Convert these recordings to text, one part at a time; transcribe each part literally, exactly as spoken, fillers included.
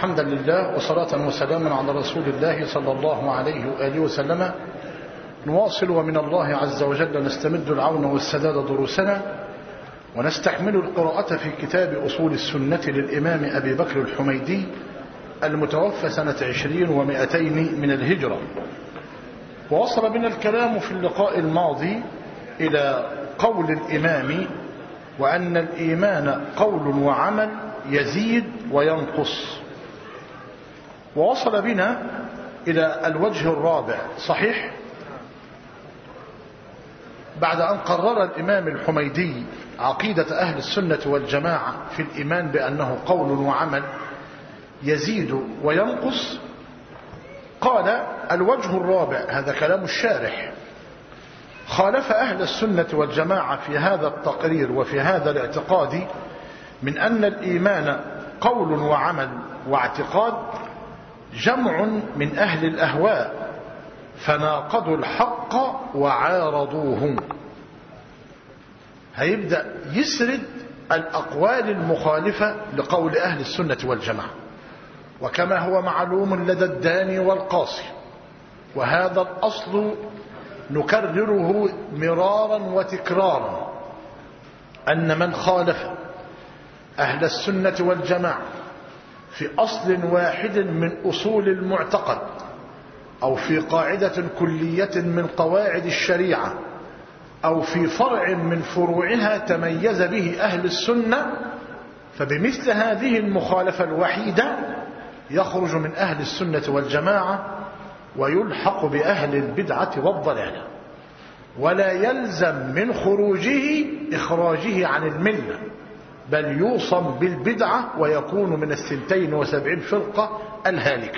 الحمد لله وصلاة وسلاما على رسول الله صلى الله عليه وآله وسلم. نواصل ومن الله عز وجل نستمد العون والسداد دروسنا، ونستكمل القراءة في كتاب أصول السنة للإمام أبي بكر الحميدي المتوفى سنة عشرين ومائتين من الهجرة. ووصل بنا الكلام في اللقاء الماضي إلى قول الإمام وأن الإيمان قول وعمل يزيد وينقص، ووصل بنا إلى الوجه الرابع صحيح بعد أن قرر الإمام الحميدي عقيدة أهل السنة والجماعة في الإيمان بأنه قول وعمل يزيد وينقص. قال الوجه الرابع، هذا كلام الشارح، خالف أهل السنة والجماعة في هذا التقرير وفي هذا الاعتقاد من أن الإيمان قول وعمل واعتقاد جمع من أهل الأهواء فناقضوا الحق وعارضوه. هيبدأ يسرد الأقوال المخالفة لقول أهل السنة والجماعة، وكما هو معلوم لدى الداني والقاصي، وهذا الأصل نكرره مرارا وتكرارا، أن من خالف أهل السنة والجماعة في أصل واحد من أصول المعتقد أو في قاعدة كلية من قواعد الشريعة أو في فرع من فروعها تميز به أهل السنة، فبمثل هذه المخالفة الوحيدة يخرج من أهل السنة والجماعة ويلحق بأهل البدعة والضلالة، ولا يلزم من خروجه إخراجه عن الملة، بل يوصم بالبدعة ويكون من الثنتين وسبعين فرقة الهالكة.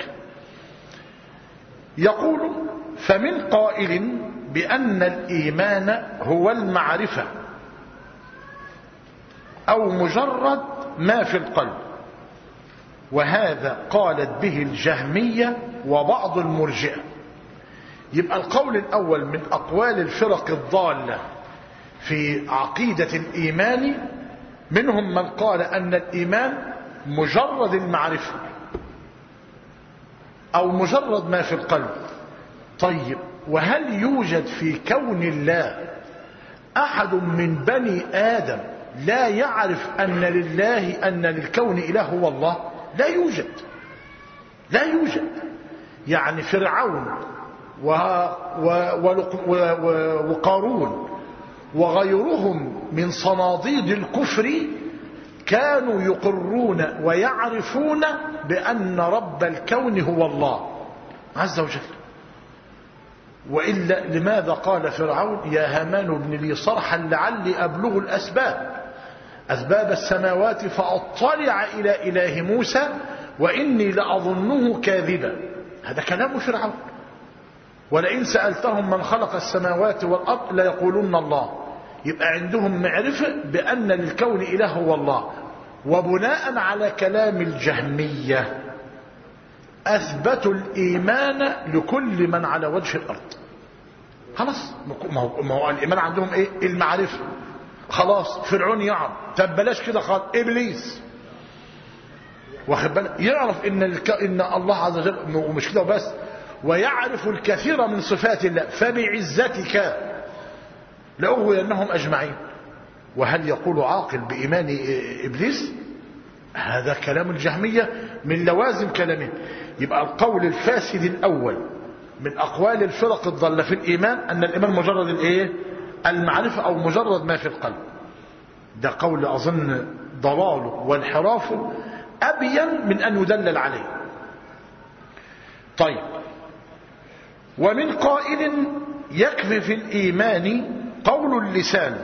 يقول فمن قائل بأن الإيمان هو المعرفة أو مجرد ما في القلب، وهذا قالت به الجهمية وبعض المرجئة. يبقى القول الأول من أقوال الفرق الضالة في عقيدة الإيمان، منهم من قال أن الإيمان مجرد المعرفة أو مجرد ما في القلب. طيب، وهل يوجد في كون الله أحد من بني آدم لا يعرف أن لله أن للكون إله هو الله؟ لا يوجد، لا يوجد. يعني فرعون وقارون وغيرهم من صناديد الكفر كانوا يقرون ويعرفون بأن رب الكون هو الله عز وجل. وإلا لماذا قال فرعون يا هامان ابن لي صرحا لعلي أبلغ الأسباب أسباب السماوات فأطلع إلى إله موسى وإني لأظنه كاذبا؟ هذا كلام فرعون. ولئن سألتهم من خلق السماوات والأرض ليقولون الله. يبقى عندهم معرفة بأن للكون إله هو الله، وبناء على كلام الجهمية أثبتوا الإيمان لكل من على وجه الأرض. خلاص، ما هو الإيمان عندهم إيه؟ المعرفة. خلاص فرعون يعرف، طب بلاش كده خالص، إبليس واخد بالك يعرف إن, الك... إن الله عز وجل، ومش كده بس، ويعرف الكثير من صفات الله فبعزتك لأغوينهم أجمعين. وهل يقول عاقل بإيمان إبليس؟ هذا كلام الجهمية من لوازم كلامه. يبقى القول الفاسد الأول من أقوال الفرق الضالة في الإيمان أن الإيمان مجرد الإيه؟ المعرفة أو مجرد ما في القلب. ده قول أظن ضلاله وانحرافه أبين من أن يدلل عليه. طيب، ومن قائل يكفي في الإيمان قول اللسان،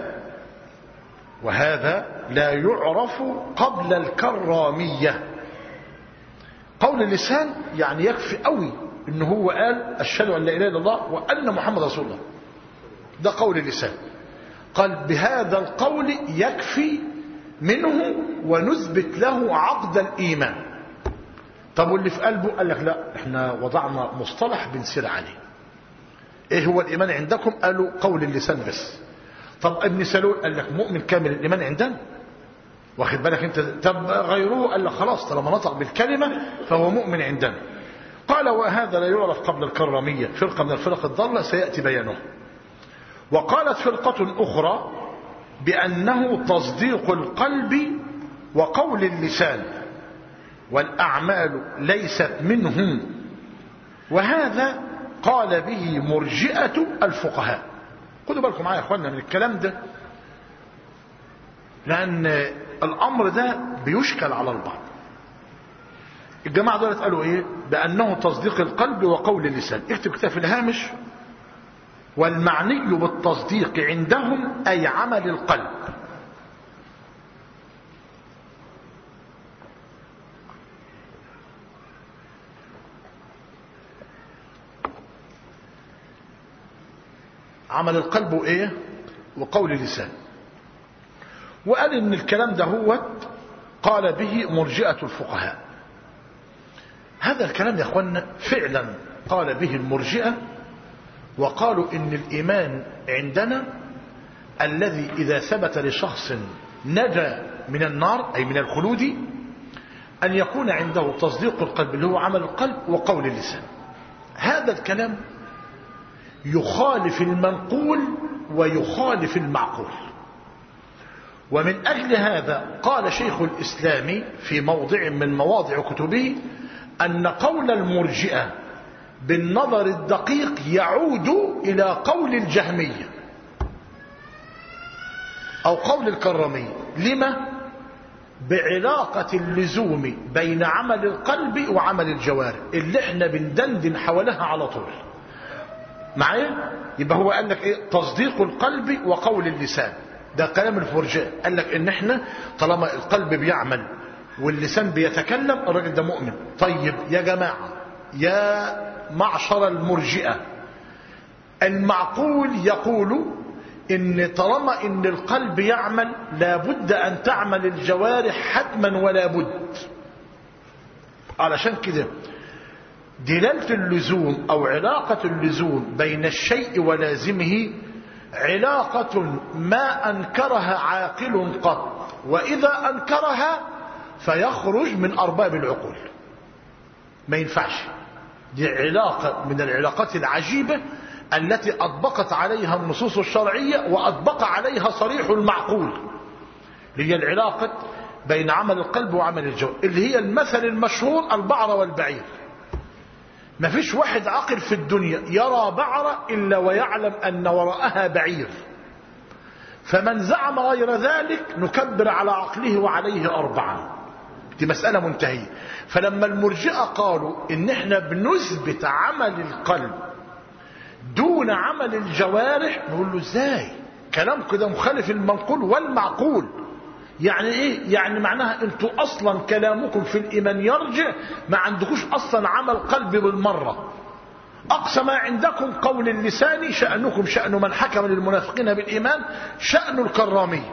وهذا لا يعرف قبل الكرامية. قول اللسان يعني يكفي قوي إنه هو قال أشهد أن لا إله إلا الله وأن محمد رسول الله، ده قول اللسان. قال بهذا القول يكفي منه ونثبت له عقد الإيمان. طب واللي في قلبه؟ قال لك لا، احنا وضعنا مصطلح بنسير عليه. ايه هو الإيمان عندكم؟ قالوا قول اللسان بس. طب ابن سلول قال لك مؤمن كامل الإيمان عندنا، واخد بالك انت؟ طب غيره قال لك خلاص طالما نطق بالكلمة فهو مؤمن عندنا. قال وهذا لا يعرف قبل الكرامية، فرقة من الفرق الضالة سيأتي بيانه. وقالت فرقة أخرى بأنه تصديق القلب وقول اللسان والأعمال ليست منه، وهذا قال به مرجئة الفقهاء. خدوا بالكم معايا يا اخوانا من الكلام ده، لأن الأمر ده بيشكل على البعض. الجماعة دول قالوا ايه؟ بأنه تصديق القلب وقول اللسان. اكتب كتاب في الهامش: والمعني بالتصديق عندهم أي عمل القلب. عمل القلب وايه؟ وقول اللسان. وقال ان الكلام ده هو قال به مرجئة الفقهاء. هذا الكلام يا اخوانا فعلا قال به المرجئة، وقالوا ان الايمان عندنا الذي اذا ثبت لشخص نجا من النار اي من الخلود ان يكون عنده تصديق القلب اللي هو عمل القلب وقول اللسان. هذا الكلام يخالف المنقول ويخالف المعقول. ومن أجل هذا قال شيخ الإسلام في موضع من مواضع كتبه أن قول المرجئة بالنظر الدقيق يعود إلى قول الجهمية أو قول الكرامية. لما؟ بعلاقة اللزوم بين عمل القلب وعمل الجوارح اللي احنا بندندن حولها على طول معايا. يبقى هو قال لك ايه؟ تصديق القلب وقول اللسان. ده كلام الفرجاء، قال لك ان احنا طالما القلب بيعمل واللسان بيتكلم الراجل ده مؤمن. طيب يا جماعة يا معشر المرجئة، المعقول يقول ان طالما ان القلب يعمل لابد ان تعمل الجوارح حتما ولا بد. علشان كده دلالة اللزوم او علاقة اللزوم بين الشيء ولازمه علاقة ما انكرها عاقل قط، واذا انكرها فيخرج من ارباب العقول. ما ينفعش. دي علاقة من العلاقات العجيبة التي اطبقت عليها النصوص الشرعية واطبق عليها صريح المعقول، اللي هي العلاقة بين عمل القلب وعمل الجوارح، اللي هي المثل المشهور البعرة والبعير. ما فيش واحد عاقل في الدنيا يرى بعرة إلا ويعلم أن وراءها بعير، فمن زعم غير ذلك نكبر على عقله وعليه أربعة. دي مسألة منتهية. فلما المرجئة قالوا إن احنا بنثبت عمل القلب دون عمل الجوارح، نقول له ازاي؟ كلام كده مخالف المنقول والمعقول. يعني ايه؟ يعني معناها انتوا اصلا كلامكم في الايمان يرجع ما عندكوش اصلا عمل قلب بالمرة. اقصى ما عندكم قول اللسان، شأنكم شأن من حكم للمنافقين بالايمان شأن الكرامي.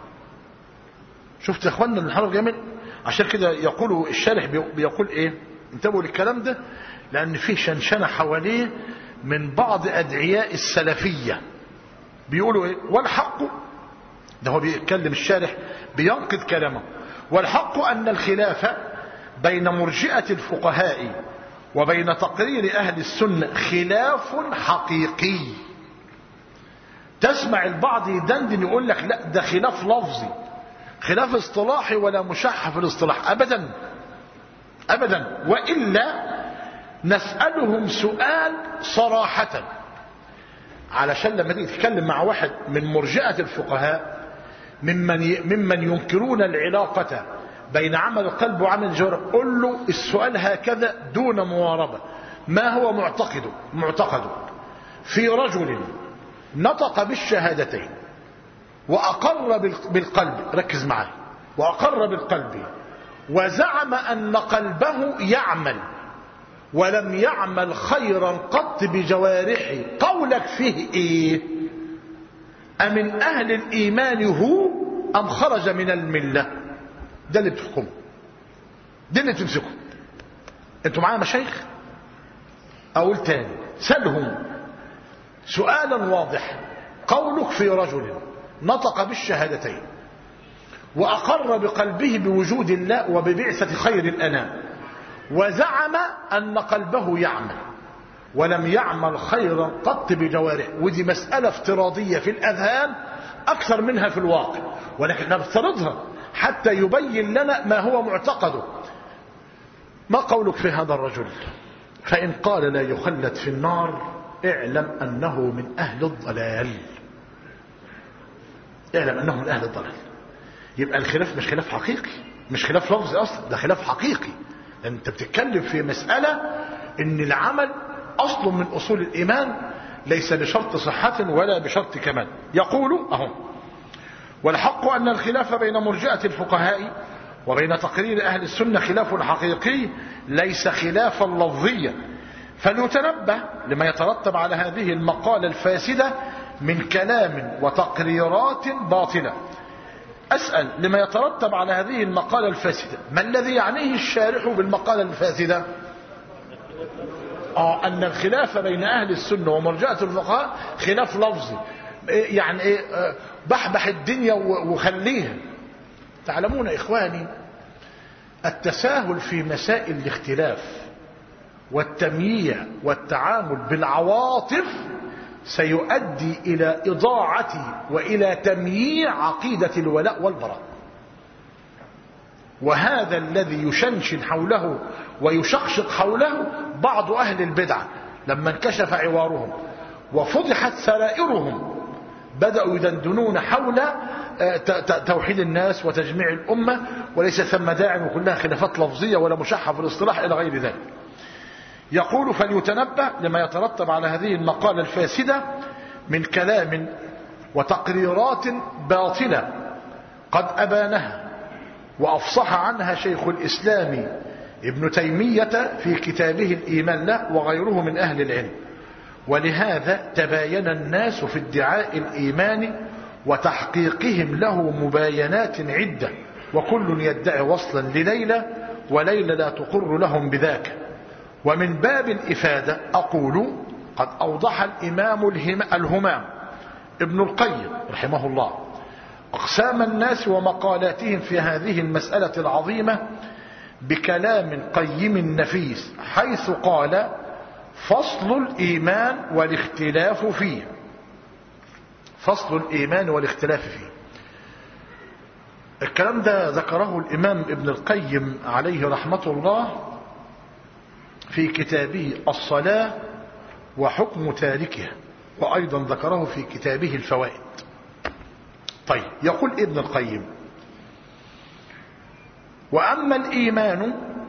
شفت يا اخوانا الحرف جميل؟ عشان كده يقول الشارح بيقول ايه؟ انتبهوا للكلام ده لان فيه شنشنة حواليه من بعض ادعياء السلفية. بيقولوا ايه؟ والحق ده هو بيتكلم الشارح بينقض كلامه. والحق أن الخلاف بين مرجئة الفقهاء وبين تقرير أهل السنة خلاف حقيقي. تسمع البعض يدندن يقول لك لا ده خلاف لفظي، خلاف اصطلاحي ولا مشح في الاصطلاح. أبدا أبدا. وإلا نسألهم سؤال صراحة، علشان لما تيجي تتكلم مع واحد من مرجئة الفقهاء ممن ممن ينكرون العلاقة بين عمل القلب وعمل الجوارح، قل له السؤال هكذا دون مواربة: ما هو معتقده معتقده في رجل نطق بالشهادتين وأقر بالقلب، ركز معي، وأقر بالقلب وزعم أن قلبه يعمل ولم يعمل خيرا قط بجوارحه، قولك فيه ايه؟ أمن أهل الإيمان هو أم خرج من الملة؟ ده اللي بتحكمه، ده اللي تمسكه. انتوا معايا مشايخ؟ أقول تاني، سألهم سؤالا واضحا: قولك في رجل نطق بالشهادتين وأقر بقلبه بوجود الله وببعثة خير الأنام، وزعم أن قلبه يعمل ولم يعمل خيرا قط بجوارحه. ودي مسألة افتراضية في الأذهان أكثر منها في الواقع، ولكن نفترضها حتى يبين لنا ما هو معتقده. ما قولك في هذا الرجل؟ فإن قال لا يخلد في النار اعلم أنه من أهل الضلال، اعلم أنه من أهل الضلال. يبقى الخلاف مش خلاف حقيقي، مش خلاف لفظي أصلا، ده خلاف حقيقي. أنت بتتكلم في مسألة إن العمل أصل من أصول الإيمان، ليس بشرط صحة ولا بشرط كمال. يقول أهو: والحق أن الخلاف بين مرجئة الفقهاء وبين تقرير أهل السنة خلاف حقيقي ليس خلافا لفظيا، فليتنبه لما يترتب على هذه المقالة الفاسدة من كلام وتقريرات باطلة. أسأل: لما يترتب على هذه المقالة الفاسدة ما الذي يعنيه الشارح بالمقالة الفاسدة؟ آه أن الخلاف بين أهل السنة ومرجئة الفقهاء خلاف لفظي، يعني إيه؟ آه بحبح الدنيا وخليها. تعلمون إخواني التساهل في مسائل الاختلاف والتمييع والتعامل بالعواطف سيؤدي إلى إضاعة وإلى تمييع عقيدة الولاء والبراء، وهذا الذي يشنشن حوله ويشقشق حوله بعض أهل البدعة لما انكشف عوارهم وفضحت سرائرهم، بدأوا يدندنون حول توحيد الناس وتجميع الأمة، وليس ثم داع، وكلها خلافات لفظية ولا مشحة في الاصطلاح إلى غير ذلك. يقول: فليتنبه لما يترتب على هذه المقالة الفاسدة من كلام وتقريرات باطلة قد أبانها وأفصح عنها شيخ الإسلام ابن تيمية في كتابه الإيمان له وغيره من أهل العلم. ولهذا تباين الناس في ادعاء الإيمان وتحقيقهم له مباينات عدة، وكل يدعي وصلا لليلى وليلى لا تقر لهم بذاك. ومن باب الإفادة أقول: قد أوضح الإمام الهمام ابن القيم رحمه الله أقسام الناس ومقالاتهم في هذه المسألة العظيمة بكلام قيم نفيس، حيث قال: فصل الإيمان والاختلاف فيه. فصل الإيمان والاختلاف فيه. الكلام ده ذكره الإمام ابن القيم عليه رحمة الله في كتابه الصلاة وحكم تاركها، وأيضا ذكره في كتابه الفوائد. طيب، يقول ابن القيم: وأما الإيمان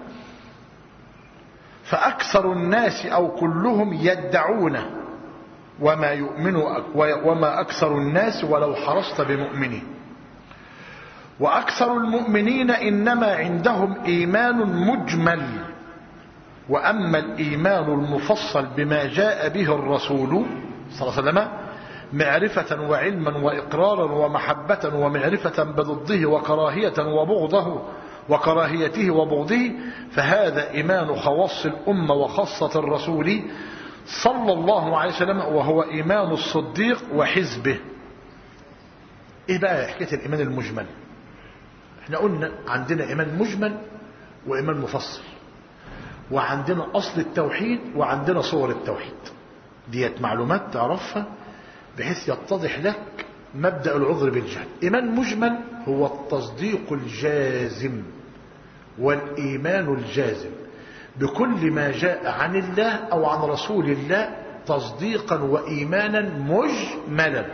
فأكثر الناس أو كلهم يدعونه وما يؤمن وما أكثر الناس ولو حرصت بمؤمنين، وأكثر المؤمنين إنما عندهم إيمان مجمل، وأما الإيمان المفصل بما جاء به الرسول صلى الله عليه وسلم معرفة وعلما وإقرارا ومحبة ومعرفة بضده وكراهية وبغضه وكراهيته وبغضه، فهذا إيمان خواص الأمة وخاصة الرسول صلى الله عليه وسلم، وهو إيمان الصديق وحزبه. إيه بقى حكاية الإيمان المجمل؟ احنا قلنا عندنا إيمان مجمل وإيمان مفصل، وعندنا أصل التوحيد وعندنا صور التوحيد. ديت معلومات تعرفها بحيث يتضح لك مبدأ العذر بالجهل. إيمان مجمل هو التصديق الجازم والإيمان الجازم بكل ما جاء عن الله أو عن رسول الله تصديقا وإيمانا مجملا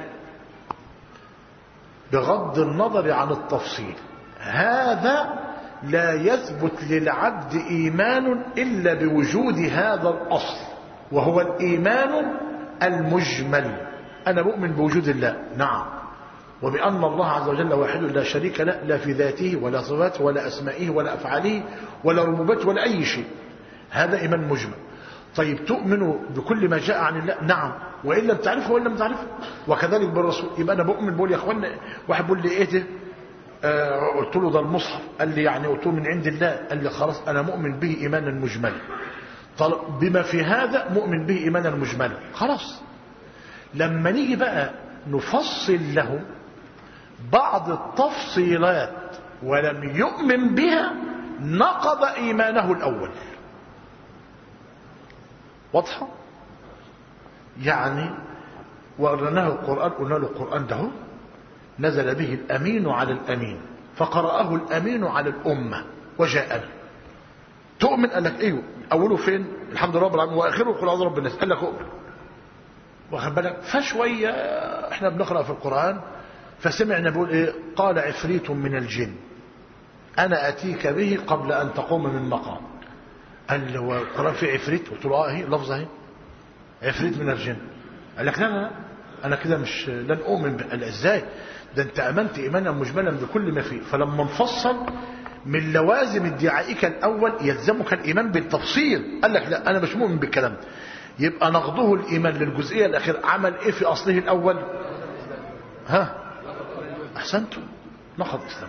بغض النظر عن التفصيل. هذا لا يثبت للعبد إيمان إلا بوجود هذا الأصل، وهو الإيمان المجمل. أنا مؤمن بوجود الله، نعم، وبأن الله عز وجل واحد لا شريك له، لا في ذاته ولا صفاته ولا أسمائه ولا أفعاله ولا ربوبيته ولا أي شيء. هذا إيمان مجمل. طيب، تؤمن بكل ما جاء عن الله؟ نعم، وإن لم تعرفه وإن لم تعرفه، وكذلك بالرسول. يبقى أنا بؤمن. بقول يا أخوانا، واحد بيقول لي إيه ده؟ آه قلت له ده المصحف. قال لي يعني؟ قلت له من عند الله. قال لي خلاص أنا مؤمن به إيمانا مجملا. طيب، بما في هذا مؤمن به إيمانا مجملا، خلاص. لما نيجي بقى نفصل له بعض التفصيلات ولم يؤمن بها نقض إيمانه الأول. واضحة؟ يعني وقرناه القرآن، قلنا له القرآن ده نزل به الأمين على الأمين فقرأه الأمين على الأمة وجاءنا. تؤمن؟ قال لك ايوه. أوله فين؟ الحمد لله رب العالمين، وآخره قل أعوذ برب الناس. قال لك أؤمن. واخد بالك؟ فشوية احنا بنقرأ في القرآن فسمعنا بيقول ايه؟ قال عفريت من الجن أنا أتيك به قبل أن تقوم من مقام. قال له القرآن فيه عفريت؟ قلت له اه اهي لفظه اهي عفريت من الجن. قال لك لا لا انا كده مش لن اؤمن. قال ازاي؟ ده انت امنت ايمانا مجملا بكل ما فيه. فلما نفصل من لوازم ادعائك الاول يلزمك الايمان بالتفصيل. قال لك لا انا مش مؤمن بالكلام. يبقى نقضه الايمان للجزئيه الاخيره عمل ايه في اصله الاول؟ ها احسنتم، نقض الاسلام.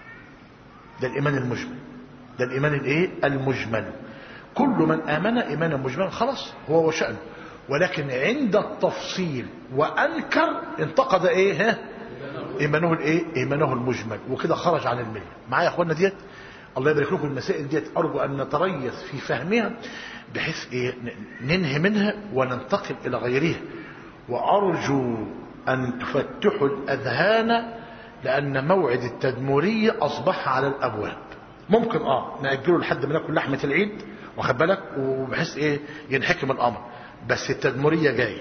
ده الايمان المجمل، ده الايمان الايه المجمل. كل من امن ايمانا مجملا خلاص هو وشأنه. ولكن عند التفصيل وانكر انتقد ايه؟ ها ايمانه الايه ايمانه المجمل، وكده خرج عن المله. معايا يا اخوانا ديت؟ الله يبارك لكم. المسائل ديت ارجو ان نتريث في فهمها بحيث ايه ننهي منها وننتقل الى غيرها. وارجو ان تفتحوا الاذهان لان موعد التدمريه اصبح على الابواب. ممكن اه ناجله لحد ما ناكل لحمه العيد واخد بالك، وبحيث ايه ينحكم الامر. بس التدمريه جايه،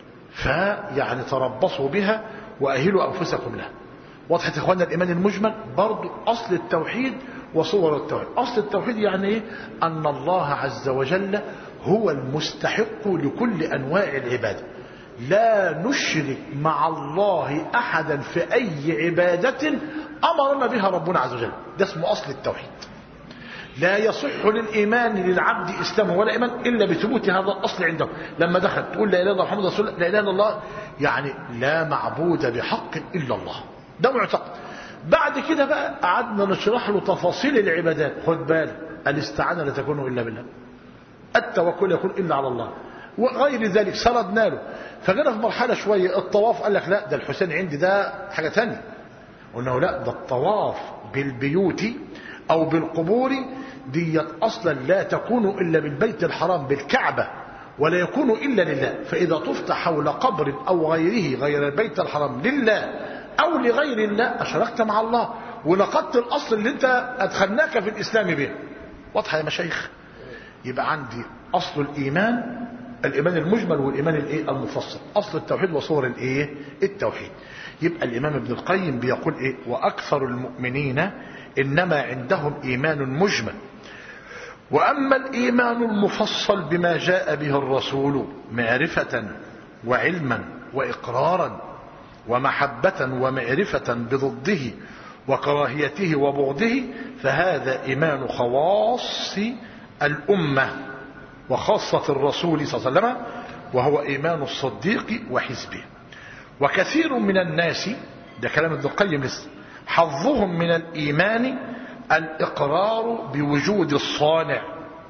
فيعني تربصوا بها واهلوا انفسكم لها. وضحت يا اخوانا؟ الايمان المجمل برضو اصل التوحيد وصور التوحيد. اصل التوحيد يعني ايه؟ ان الله عز وجل هو المستحق لكل انواع العباده، لا نشرك مع الله احدا في اي عباده امرنا بها ربنا عز وجل. ده اسمه اصل التوحيد. لا يصح للإيمان للعبد إسلامه ولا إيمان إلا بثبوت هذا الأصل عنده. لما دخل تقول لا إله إلا الله محمد رسول الله، لا إله إلا الله يعني لا معبود بحق إلا الله، ده معتقد. بعد كده بقى قعدنا نشرح له تفاصيل العبادات. خد بالك، الاستعانة لا تكون إلا بالله، التوكل يكون إلا على الله، وغير ذلك سردنا له. فجينا في مرحلة شوية الطواف قال لك لا ده الحسين عندي ده حاجة ثانيه. قلنا لا ده الطواف بالبيوت أو بالقبور ديت أصلا لا تكون إلا بالبيت الحرام بالكعبة، ولا يكون إلا لله. فإذا طفت حول قبر أو غيره غير البيت الحرام لله أو لغير الله أشركت مع الله ونقضت الأصل اللي انت أدخلناك في الإسلام به. واضحة يا مشايخ؟ يبقى عندي أصل الإيمان الإيمان المجمل والإيمان الإيه المفصل، أصل التوحيد وصور الإيه التوحيد. يبقى الإمام ابن القيم بيقول إيه؟ وأكثر المؤمنين إنما عندهم إيمان مجمل، وأما الإيمان المفصل بما جاء به الرسول معرفة وعلما وإقرارا ومحبة ومعرفة بضده وكراهيته وبغضه، فهذا إيمان خواص الأمة وخاصة الرسول صلى الله عليه وسلم، وهو إيمان الصديق وحزبه. وكثير من الناس، ده كلام ابن القيم لسه، حظهم من الإيمان الإقرار بوجود الصانع،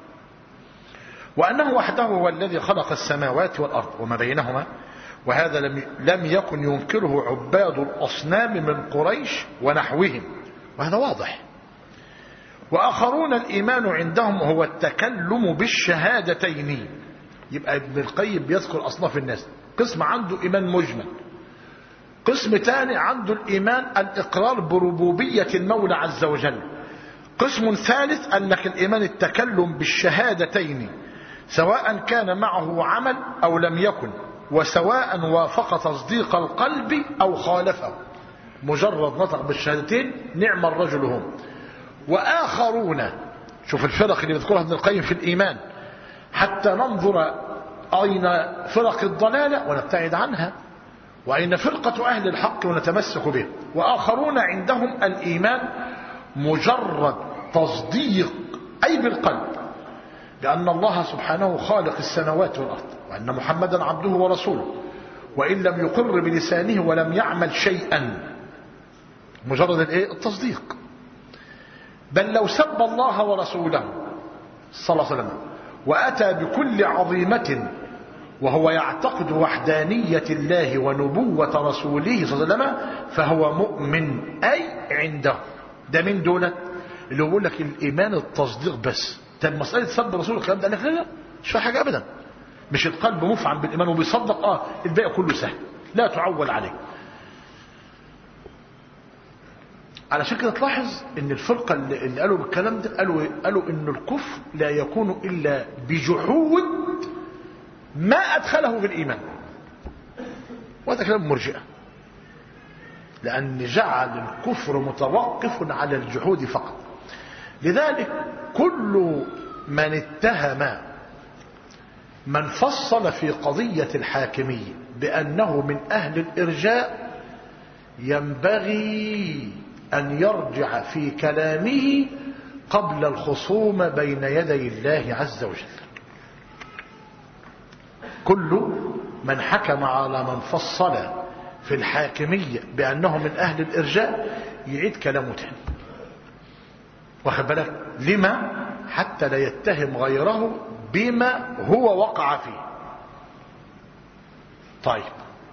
وأنه وحده هو الذي خلق السماوات والأرض وما بينهما، وهذا لم لم يكن ينكره عباد الأصنام من قريش ونحوهم، وهذا واضح. وآخرون الإيمان عندهم هو التكلم بالشهادتين. يبقى ابن القيم بيذكر أصناف الناس، قسم عنده إيمان مجمل، قسم تاني عنده الإيمان الإقرار بربوبية المولى عز وجل، قسم ثالث أنك الإيمان التكلم بالشهادتين سواء كان معه عمل أو لم يكن، وسواء وافق تصديق القلب أو خالفه، مجرد نطق بالشهادتين نعم الرجل هم. وآخرون، شوف الفرق اللي بذكرها ابن القيم في الإيمان حتى ننظر أين فرق الضلالة ونبتعد عنها، وأين فرقة أهل الحق ونتمسك به. وآخرون عندهم الإيمان مجرد تصديق أي بالقلب بأن الله سبحانه خالق السماوات والأرض، وأن محمدا عبده ورسوله، وإن لم يقر بلسانه ولم يعمل شيئا، مجرد الايه التصديق. بل لو سب الله ورسوله صلى الله عليه وسلم وأتى بكل عظيمة وهو يعتقد وحدانية الله ونبوة رسوله صلى الله عليه وسلم فهو مؤمن، أي عنده ده من دولت اللي بيقول لك الإيمان التصديق بس. طب مسألة سب رسول الكلام ده قال لك لا لا مش فيها حاجة أبدا، مش القلب مفعم بالإيمان وبيصدق اه الباقي كله سهل لا تعول عليه. علشان كده تلاحظ ان الفرقة اللي قالوا بالكلام ده قالوا قالوا ان الكفر لا يكون الا بجحود ما ادخله في الايمان، وهذا كلام مرجئة، لان جعل الكفر متوقف على الجحود فقط. لذلك كل من اتهم من فصل في قضية الحاكمية بأنه من أهل الإرجاء ينبغي أن يرجع في كلامه قبل الخصوم بين يدي الله عز وجل. كل من حكم على من فصل في الحاكمية بأنه من أهل الإرجاء يعيد كلامه تاني، واخد بالك لما؟ حتى لا يتهم غيره بما هو وقع فيه. طيب،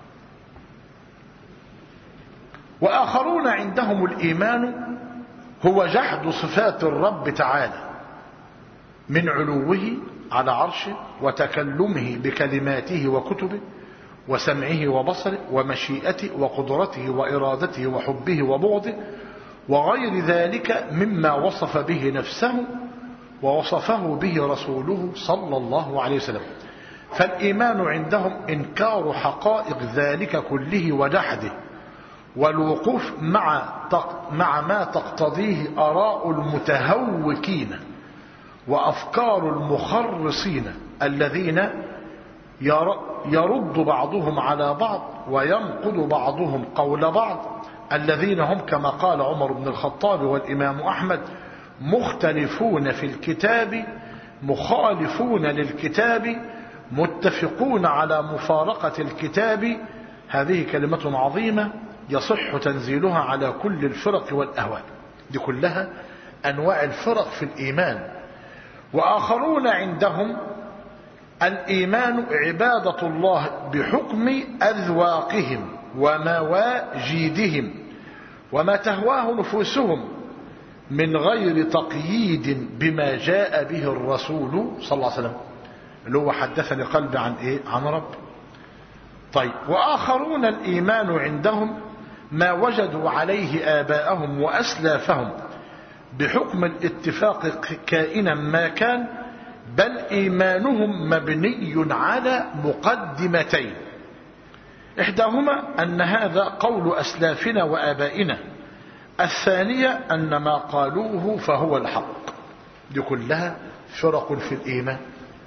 وآخرون عندهم الإيمان هو جحد صفات الرب تعالى من علوه على عرشه وتكلمه بكلماته وكتبه وسمعه وبصره ومشيئته وقدرته وإرادته وحبه وبغضه وغير ذلك مما وصف به نفسه ووصفه به رسوله صلى الله عليه وسلم. فالإيمان عندهم إنكار حقائق ذلك كله وجحده، والوقوف مع مع ما تقتضيه آراء المتهوكين وأفكار المخرصين الذين يرد بعضهم على بعض وينقض بعضهم قول بعض، الذين هم كما قال عمر بن الخطاب والإمام أحمد مختلفون في الكتاب مخالفون للكتاب متفقون على مفارقة الكتاب. هذه كلمة عظيمة يصح تنزيلها على كل الفرق والأهواء، دي كلها أنواع الفرق في الإيمان. وآخرون عندهم الإيمان عبادة الله بحكم أذواقهم ومواجيدهم وما تهواه نفوسهم من غير تقييد بما جاء به الرسول صلى الله عليه وسلم، اللي هو حدثني قلبي عن إيه؟ عن رب. طيب، وآخرون الإيمان عندهم ما وجدوا عليه آباءهم وأسلافهم بحكم الاتفاق كائنا ما كان، بل إيمانهم مبني على مقدمتين، إحداهما أن هذا قول أسلافنا وآبائنا، الثانية أن ما قالوه فهو الحق. دي كلها فرق في الإيمان.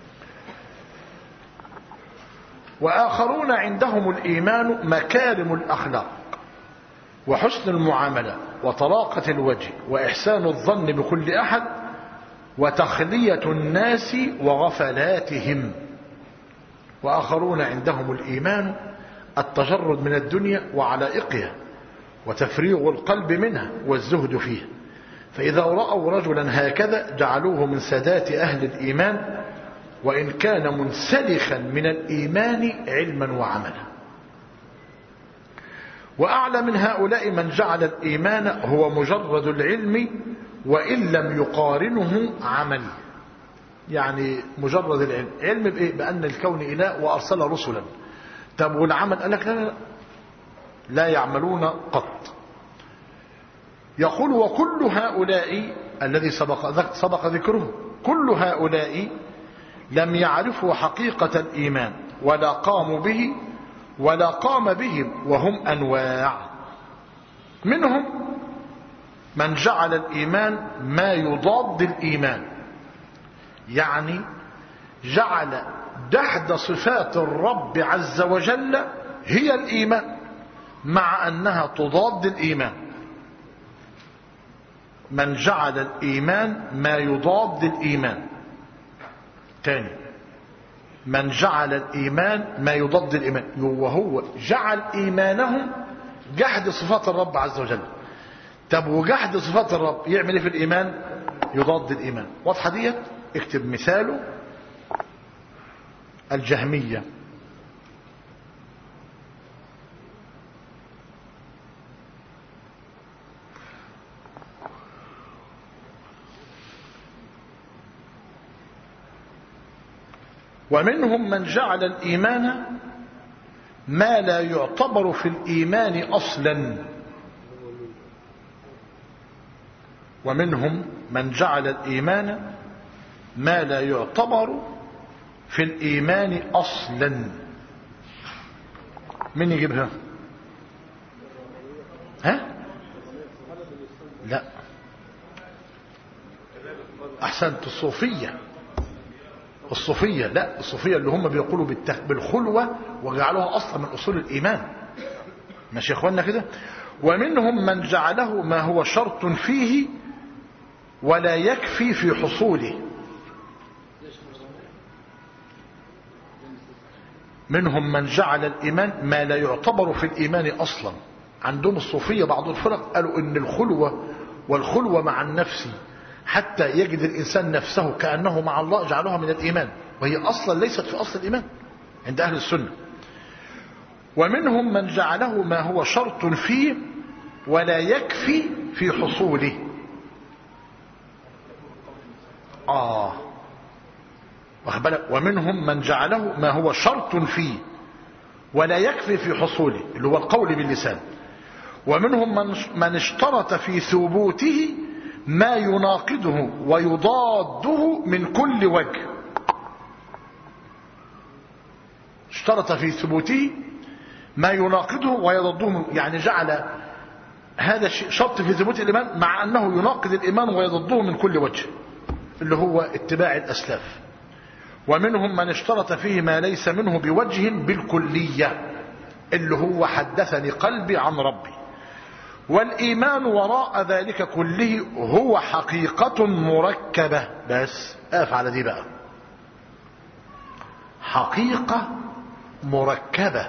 وآخرون عندهم الإيمان مكارم الأخلاق وحسن المعاملة وطلاقة الوجه وإحسان الظن بكل أحد وتخلية الناس وغفلاتهم. وآخرون عندهم الإيمان التجرد من الدنيا وعلائقها وتفريغ القلب منها والزهد فيها، فإذا رأوا رجلا هكذا جعلوه من سادات أهل الإيمان وإن كان منسلخا من الإيمان علما وعملا. وأعلى من هؤلاء من جعل الإيمان هو مجرد العلم وإن لم يقارنه عمل، يعني مجرد العلم، علم بإيه؟ بأن الكون إله وأرسل رسلا. طب والعمل؟ قال لك لا لا لا يعملون قط. يقول وكل هؤلاء الذي سبق, سبق ذكره كل هؤلاء لم يعرفوا حقيقة الإيمان ولا قاموا به ولا قام بهم، وهم أنواع. منهم من جعل الإيمان ما يضاد الإيمان، يعني جعل جحد صفات الرب عز وجل هي الإيمان مع أنها تضاد الإيمان. من جعل الإيمان ما يضاد الإيمان. تاني، من جعل الإيمان ما يضاد الإيمان، وهو جعل إيمانهم جحد صفات الرب عز وجل. طب وجحد صفات الرب يعمل ايه في الإيمان؟ يضاد الإيمان. واضحة ديت؟ اكتب مثاله: الجهمية ومنهم من جعل الإيمان ما لا يعتبر في الإيمان أصلا ومنهم من جعل الإيمان ما لا يعتبر في الإيمان أصلا. من يجيبها؟ ها؟ لا، أحسنت. الصوفية. الصوفية لا، الصوفية اللي هم بيقولوا بالخلوة وجعلوها أصلا من أصول الإيمان. ماشي يا إخواننا كده. ومنهم من جعله ما هو شرط فيه ولا يكفي في حصوله. منهم من جعل الإيمان ما لا يعتبر في الإيمان أصلا. عندهم الصوفية بعض الفرق قالوا إن الخلوة والخلوة مع النفس حتى يجد الإنسان نفسه كأنه مع الله جعلوها من الإيمان، وهي أصلا ليست في أصل الإيمان عند أهل السنة. ومنهم من جعله ما هو شرط فيه ولا يكفي في حصوله. آه ومنهم من جعله ما هو شرط فيه ولا يكفي في حصوله، اللي هو القول باللسان. ومنهم من من اشترط في ثبوته ما يناقضه ويضاده من كل وجه. اشترط في ثبوته ما يناقضه ويضده، يعني جعل هذا شرط في ثبوت الإيمان مع أنه يناقض الإيمان ويضده من كل وجه، اللي هو اتباع الأسلاف. ومنهم من اشترط فيه ما ليس منه بوجه بالكلية، اللي هو حدثني قلبي عن ربي. والإيمان وراء ذلك كله هو حقيقة مركبة. بس أقف على دي بقى، حقيقة مركبة.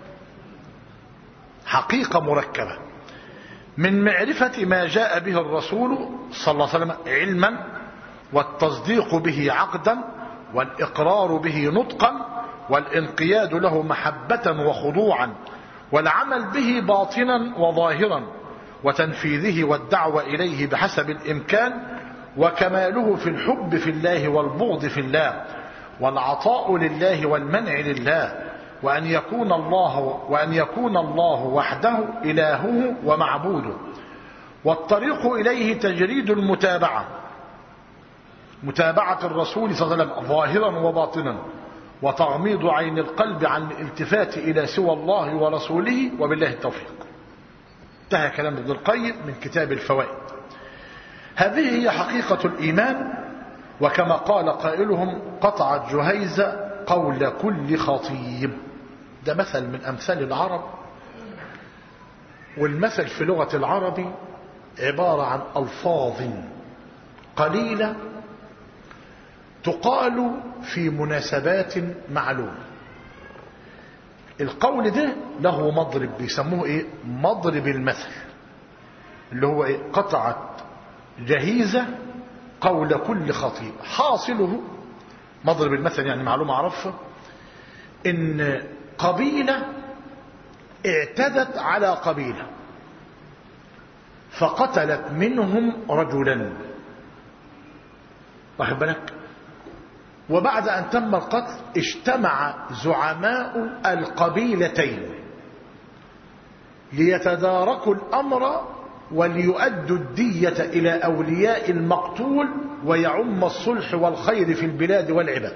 حقيقة مركبة من معرفة ما جاء به الرسول صلى الله عليه وسلم علما، والتصديق به عقدا، والإقرار به نطقا، والانقياد له محبة وخضوعا، والعمل به باطنا وظاهرا، وتنفيذه والدعوة إليه بحسب الإمكان، وكماله في الحب في الله والبغض في الله، والعطاء لله والمنع لله، وأن يكون الله وأن يكون الله وحده إلهه ومعبوده. والطريق إليه تجريد المتابعة، متابعة الرسول صلى الله عليه وسلم ظاهرا وباطنا، وتغميض عين القلب عن الالتفات إلى سوى الله ورسوله، وبالله التوفيق. انتهى كلام ابن القيم من كتاب الفوائد. هذه هي حقيقة الإيمان. وكما قال قائلهم: قطعت جهيزة قول كل خطيب. ده مثل من أمثال العرب، والمثل في لغة العرب عبارة عن ألفاظ قليلة تقال في مناسبات معلومة. القول ده له مضرب بيسموه ايه؟ مضرب المثل، اللي هو ايه؟ قطعت جهيزة قول كل خطيب. حاصله مضرب المثل يعني معلومة عرفها ان قبيلة اعتدت على قبيلة فقتلت منهم رجلا، واخد بالك؟ وبعد أن تم القتل اجتمع زعماء القبيلتين ليتداركوا الأمر وليؤدوا الدية إلى أولياء المقتول ويعم الصلح والخير في البلاد والعباد.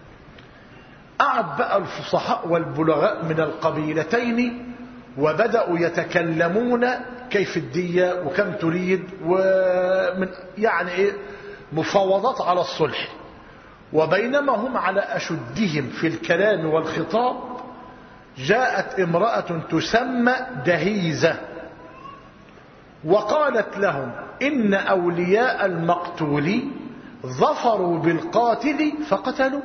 قعد بقى الفصحاء والبلغاء من القبيلتين وبدأوا يتكلمون كيف الدية وكم تريد، ومن يعني إيه مفاوضات على الصلح. وبينما هم على أشدهم في الكلام والخطاب جاءت امرأة تسمى دهيزة وقالت لهم: إن أولياء المقتول ظفروا بالقاتل فقتلوا.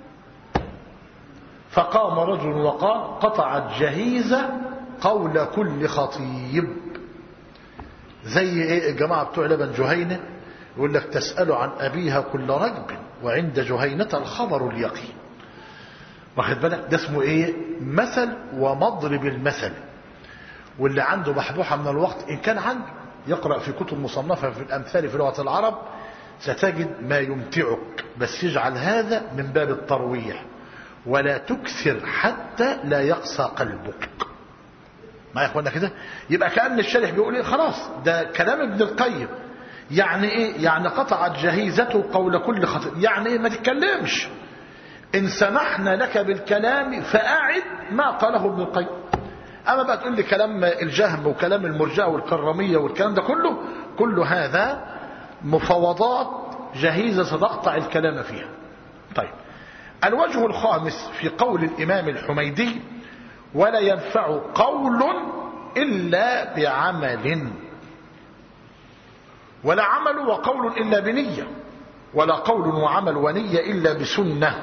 فقام رجل وقال: قطعت جهيزة قول كل خطيب. زي ايه الجماعة بتوع لبن جهينة يقول لك: تسأل عن أبيها كل رجب وعند جهينة الخبر اليقين. واخد بالك؟ ده اسمه ايه؟ مثل ومضرب المثل. واللي عنده بحبوحة من الوقت إن كان عنده يقرأ في كتب مصنفة في الأمثال في لغة العرب ستجد ما يمتعك، بس يجعل هذا من باب الترويح ولا تكثر حتى لا يقسى قلبك. ما ياخدنا كده؟ يبقى كأن الشارح بيقول ايه؟ خلاص ده كلام ابن القيم. يعني ايه؟ يعني قطعت جهيزته قول كل خطيب. يعني ايه؟ ما تتكلمش، ان سمحنا لك بالكلام فأعد ما قاله ابن القيم. اما بقى تقول لي كلام الجهم وكلام المرجئة والكرامية والكلام ده كله، كل هذا مفاوضات جهيزة ستقطع الكلام فيها. طيب، الوجه الخامس في قول الإمام الحميدي: ولا ينفع قول إلا بعمل، ولا عمل وقول إلا بنية، ولا قول وعمل ونية إلا بسنة.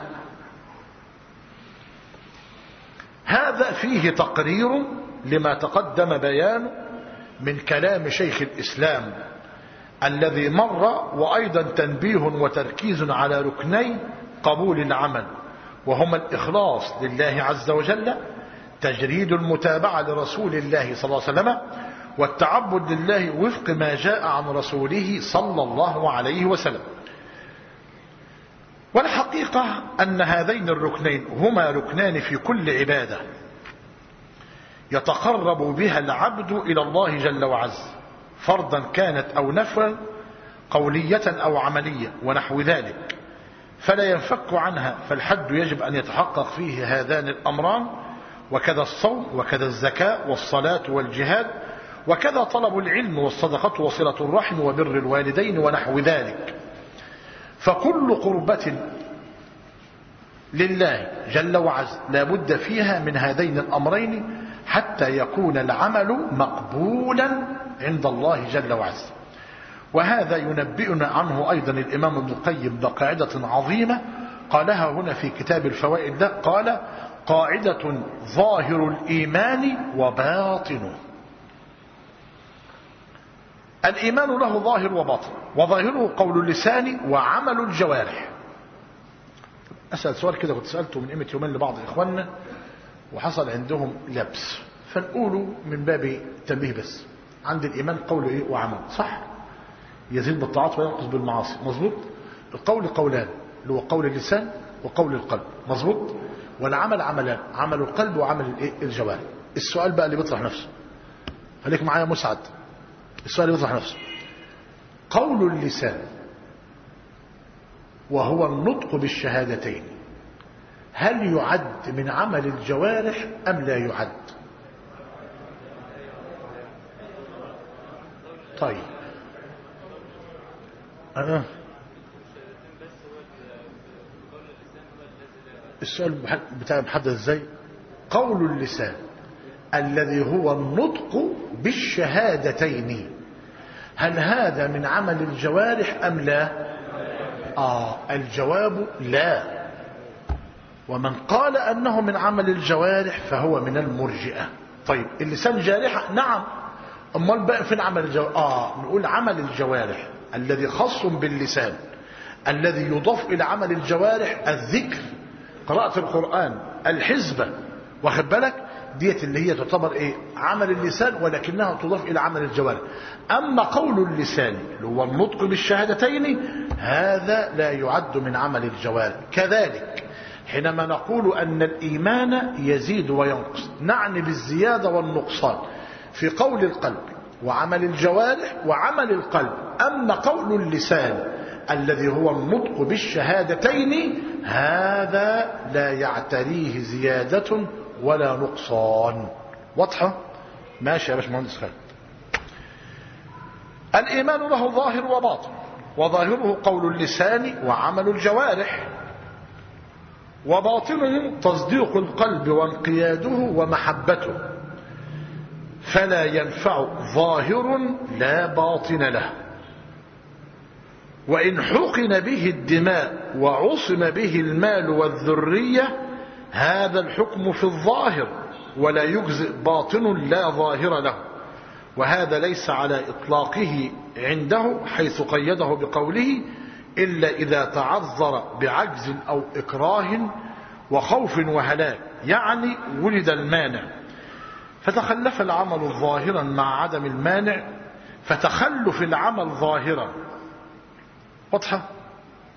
هذا فيه تقرير لما تقدم بيانه من كلام شيخ الإسلام الذي مر، وأيضا تنبيه وتركيز على ركني قبول العمل، وهما الإخلاص لله عز وجل، تجريد المتابعة لرسول الله صلى الله عليه وسلم، والتعبد لله وفق ما جاء عن رسوله صلى الله عليه وسلم. والحقيقة أن هذين الركنين هما ركنان في كل عبادة يتقرب بها العبد إلى الله جل وعز، فرضا كانت أو نفلا، قولية أو عملية ونحو ذلك، فلا ينفك عنها. فالحد يجب أن يتحقق فيه هذان الأمران، وكذا الصوم، وكذا الزكاة والصلاة والجهاد، وكذا طلب العلم والصدقة وصلة الرحم وبر الوالدين ونحو ذلك. فكل قربة لله جل وعز لا بد فيها من هذين الأمرين حتى يكون العمل مقبولا عند الله جل وعز. وهذا ينبئنا عنه أيضا الإمام ابن القيم بقاعدة عظيمة قالها هنا في كتاب الفوائد ده، قال: قاعدة ظاهر الإيمان وباطنه. الإيمان له ظاهر وباطن، وظاهره قول اللسان وعمل الجوارح. أسأل سؤال كده كنت سألته من قيمة يومين لبعض إخواننا وحصل عندهم لبس، فنقوله من باب تنبيه بس. عند الإيمان قول إيه وعمل، صح؟ يزيد بالطاعات وينقص بالمعاصي، مظبوط؟ القول قولان، اللي هو قول اللسان وقول القلب، مظبوط؟ والعمل عملان، عمل القلب وعمل الجوارح. السؤال بقى اللي بيطرح نفسه، خليك معايا مسعد، السؤال اللي بيطرح نفسه: قول اللسان وهو النطق بالشهادتين هل يعد من عمل الجوارح أم لا يعد؟ طيب أنا السؤال بتاع محدد ازاي؟ قول اللسان الذي هو النطق بالشهادتين هل هذا من عمل الجوارح أم لا؟ آه الجواب لا. ومن قال أنه من عمل الجوارح فهو من المرجئة. طيب اللسان جارحة؟ نعم. أمال بقى فين عمل الجوارح؟ آه نقول عمل الجوارح الذي خاص باللسان، الذي يضاف إلى عمل الجوارح الذكر، قراءة القرآن، الحزبة، واخد بالك؟ ديت اللي هي تعتبر ايه؟ عمل اللسان، ولكنها تضاف الى عمل الجوارح. اما قول اللسان اللي هو النطق بالشهادتين هذا لا يعد من عمل الجوارح. كذلك حينما نقول ان الايمان يزيد وينقص نعني بالزيادة والنقصان في قول القلب وعمل الجوارح وعمل القلب. اما قول اللسان الذي هو النطق بالشهادتين هذا لا يعتريه زيادة ولا نقصان. واضحة؟ ماشي يا باشمهندس خالد. الإيمان له ظاهر وباطن، وظاهره قول اللسان وعمل الجوارح، وباطنه تصديق القلب وانقياده ومحبته، فلا ينفع ظاهر لا باطن له. وإن حقن به الدماء وعصم به المال والذرية هذا الحكم في الظاهر، ولا يجزئ باطن لا ظاهر له. وهذا ليس على إطلاقه عنده، حيث قيده بقوله: إلا إذا تعذر بعجز أو إكراه وخوف وهلاك، يعني ولد المانع فتخلف العمل ظاهرا مع عدم المانع، فتخلف العمل ظاهرا. واضحة؟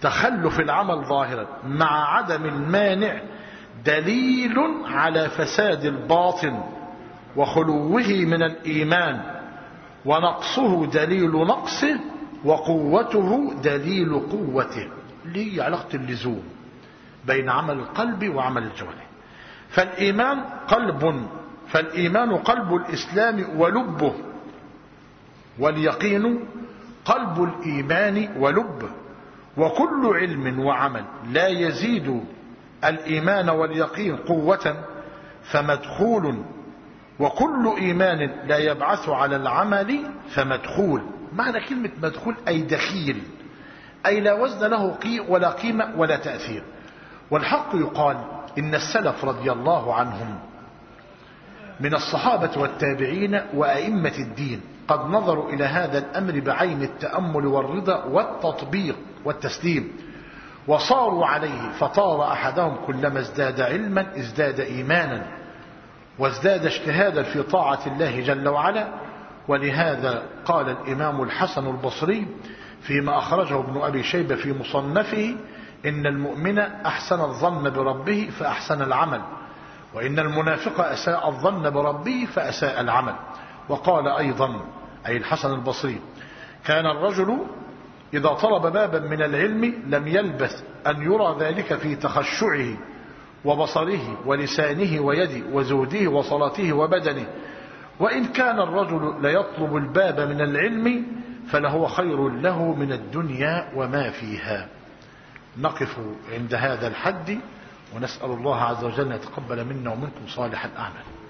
تخلف العمل ظاهرا مع عدم المانع دليل على فساد الباطن وخلوه من الإيمان، ونقصه دليل نقصه وقوته دليل قوته. ليه علاقة اللزوم بين عمل القلب وعمل الجوارح. فالإيمان قلب فالإيمان قلب الإسلام ولبه، واليقين قلب الإيمان ولبه. وكل علم وعمل لا يزيد الإيمان واليقين قوة فمدخول، وكل إيمان لا يبعث على العمل فمدخول. معنى كلمة مدخول أي دخيل، أي لا وزن له ولا قيمة ولا تأثير. والحق يقال إن السلف رضي الله عنهم من الصحابة والتابعين وأئمة الدين قد نظروا إلى هذا الأمر بعين التأمل والرضا والتطبيق والتسليم، وصاروا عليه. فطار أحدهم كلما ازداد علما ازداد إيمانا وازداد اجتهادا في طاعة الله جل وعلا. ولهذا قال الإمام الحسن البصري فيما أخرجه ابن أبي شيبة في مصنفه: إن المؤمن أحسن الظن بربه فأحسن العمل، وإن المنافق أساء الظن بربه فأساء العمل. وقال أيضا أي الحسن البصري: كان الرجل إذا طلب بابا من العلم لم يلبث أن يرى ذلك في تخشعه وبصره ولسانه ويده وزهده وصلاته وبدنه. وإن كان الرجل ليطلب الباب من العلم فلهو خير له من الدنيا وما فيها. نقف عند هذا الحد، ونسأل الله عز وجل أن يتقبل منا ومنكم صالح الأعمال.